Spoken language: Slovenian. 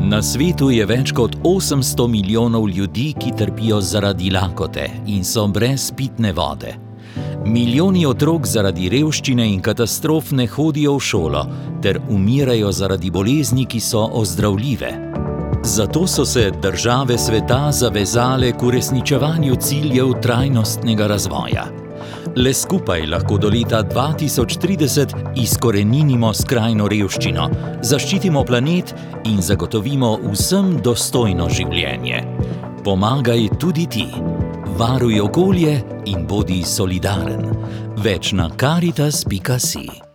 Na svetu je več kot 800 milijonov ljudi, ki trpijo zaradi lakote in so brez pitne vode. Milijoni otrok zaradi revščine in katastrof ne hodijo v šolo ter umirajo zaradi bolezni, ki so ozdravljive. Zato so se države sveta zavezale k uresničevanju ciljev trajnostnega razvoja. Le skupaj lahko do leta 2030 izkoreninimo skrajno revščino, zaščitimo planet in zagotovimo vsem dostojno življenje. Pomagaj tudi ti. Varuj okolje in bodi solidaren. Več na Karitas.si.